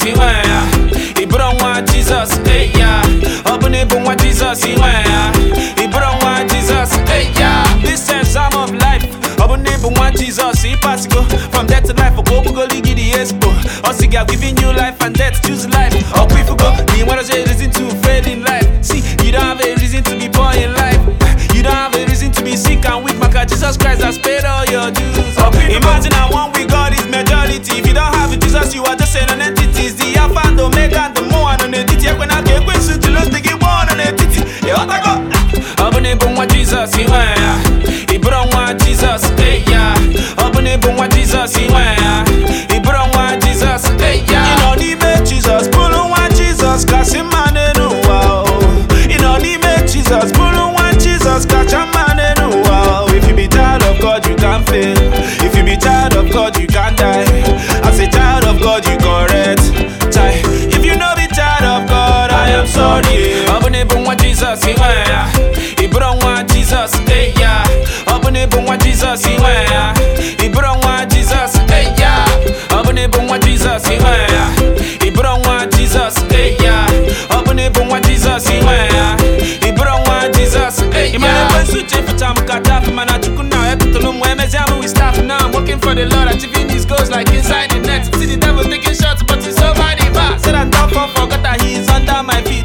iwe ya. Ibro nwa Jesus, hey ya. Obune bu nwa Jesus, iwe ya. Ibro nwa Jesus, hey ya. This exam of life, obune bu nwa Jesus. He pass go from death to life. Go go ligi the expo. Osigi have given you life and death, choose life. Or if you go, me what is a reason to fail in life? See, you don't have a reason to be poor in life. You don't have a reason to be sick and weak. Because Jesus Christ has paid all your dues. Imagine I one with God is majority. If you don't have Jesus, you are just an entity. The Alpha and Omega and the more on the entity. When I get questions to lose, they get one on the entity. Yeah, what I got? Obune bu nwa Jesus, iwe ya. Ibro nwa Jesus, hey ya. Obune bu nwa Jesus, iwe ya. Ibro nwa Jesus, hey ya. You know ni me Jesus, bulu nwa Jesus, kasi mane nuwa. You know ni me Jesus, bulu nwa Jesus, kacha mane nuwa. If you be child of God, you can't fail. If you be child of God, you can't die. As a child of God, you correct. If you know be child of God, I am sorry. Obune bu nwa Jesus, iwe ya. Ibro nwa Jesus, hey ya. Obune bu nwa Jesus, iwe ya. Ibro nwa Jesus, hey ya. Obune bu nwa Jesus, iwe ya. Ibro nwa Jesus, hey ya. Obune bu nwa Jesus, iwe ya. Ibro nwa Jesus, hey ya. Imane kwensu chefu chamukata fimana chukuna epitolo mwemezi amu we stop now. I'm working for the Lord, achieving these goals like inside the net. See the devil taking shots, but he's over the bar. Said I'm down for forgot that he is under my feet.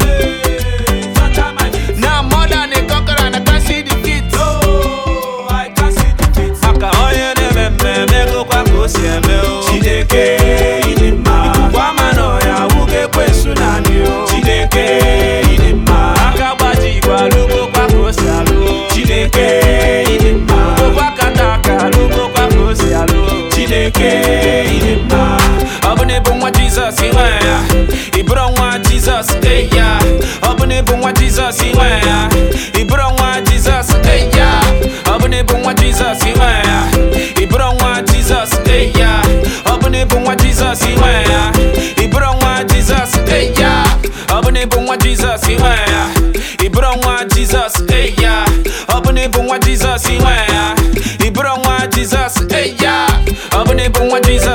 Now I'm more than a conqueror and I can't see defeat. Oh, I can't see defeat. Aka onye ne me go kwa kosi eme o. Chineke idima. Kwa mano ya uge kwesu nani o. Chineke idima. Aka baji kwa lugo kwa kosi alo. Chineke idima. Ugo kwa kataka lugo kwa kosi alo. Chineke idima. Obune bu nwa Jesus iwe ya. Ibro nwa Jesus, hey ya. Obune bu nwa Jesus iwe ya. Ibro nwa Jesus, hey ya. Obune bu nwa Jesus iwe ya. Ibro nwa Jesus, hey ya. Obune bu nwa Jesus iwe ya. Ibro nwa Jesus, hey ya. Obune bu nwa Jesus iwe ya. Ibro nwa Jesus, hey ya. Obune bu nwa Jesus iwe ya. Ibro nwa Jesus, hey ya. Obune bu nwa Jesus